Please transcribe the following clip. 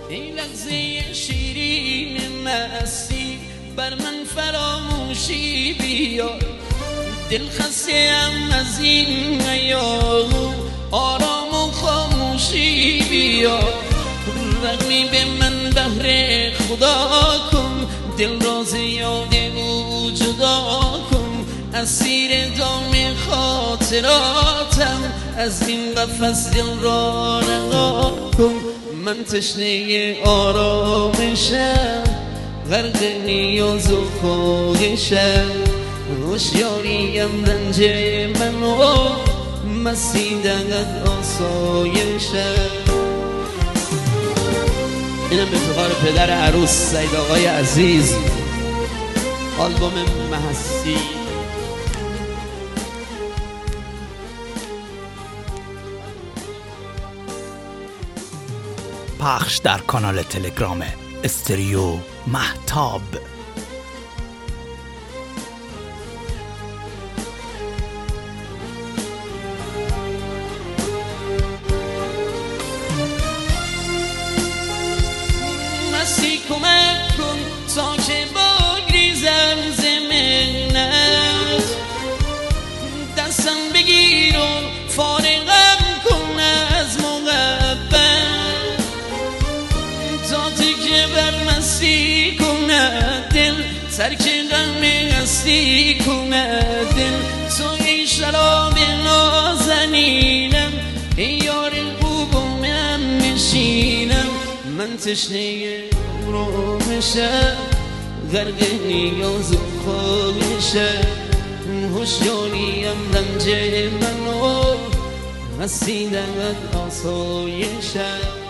ای لحظه شیرین مستی بر من فراموشی بیار، دل خسته‌ام از این ایام، آرام و خاموشی بیار. رحمی به من بهر خدا کن، دل را ز یاد او جدا کن. اسیر دام خاطراتم، از این قفس دل را رها کن. من تشنه آرامشم، غرق نیاز و خواهشم. هوشیاریم رنج من و مستی دهد آسایشم. اینم به افتخار پدر عروس سید آقای عزیز، آلبوم محسی. پخش در کانال تلگرام استریو مهتاب. مستی کمک کن تا که بگریزم ز محنت، دستم بگیر و فارغم کن از محبت. تا تکیه بر مستی کند دل، ترک غم هستی کند دل. تو ای شراب نازنینم، ای یار خوب و من نشینم. من تشنه آرامشم، غرق نیاز و خواهشم. هوشیاریم رنج من و مستی دهد آسایشم.